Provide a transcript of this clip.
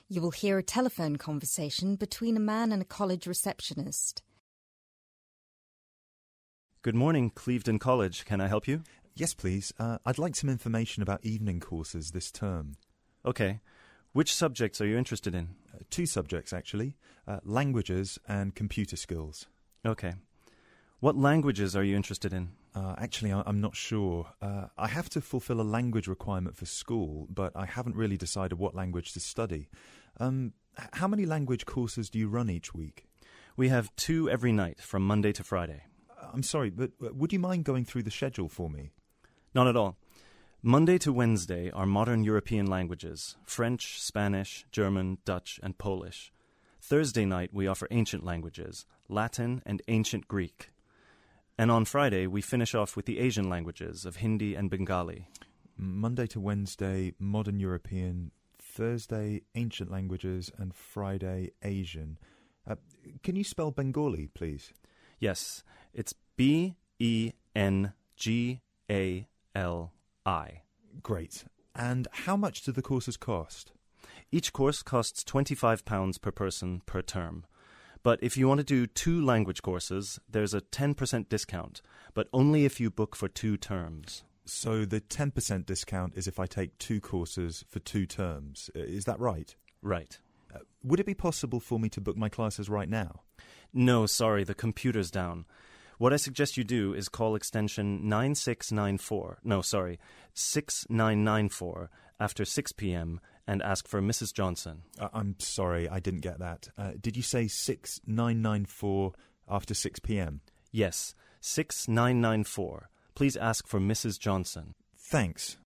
You will hear a telephone conversation between a man and a college receptionist. Good morning, Clevedon College. Can I help you? Yes, please. I'd like some information about evening courses this term. Okay. Which subjects are you interested in? Two subjects, actually. Languages and computer skills. Okay. What languages are you interested in? Actually, I'm not sure. I have to fulfill a language requirement for school, but I haven't really decided what language to study. How many language courses do you run each week? We have 2 every night from Monday to Friday. I'm sorry, but would you mind going through the schedule for me? Not at all. Monday to Wednesday are modern European languages, French, Spanish, German, Dutch, and Polish. Thursday night we offer ancient languages, Latin and ancient Greek. And on Friday we finish off with the Asian languages of Hindi and Bengali. Monday to Wednesday, modern European, Thursday, ancient languages, and Friday, Asian. Can you spell Bengali, please? Yes, it's Bengali. Great. And how much do the courses cost? Each course costs £25 per person per term. But if you want to do 2 language courses, there's a 10% discount, but only if you book for 2 terms. So the 10% discount is if I take 2 courses for 2 terms. Is that right? Right. Would it be possible for me to book my classes right now? No, sorry, the computer's down. What I suggest you do is call extension 6994 after 6 p.m. and ask for Mrs. Johnson. I'm sorry, I didn't get that. Did you say 6994 after 6 p.m.? Yes, 6994. Please ask for Mrs. Johnson. Thanks.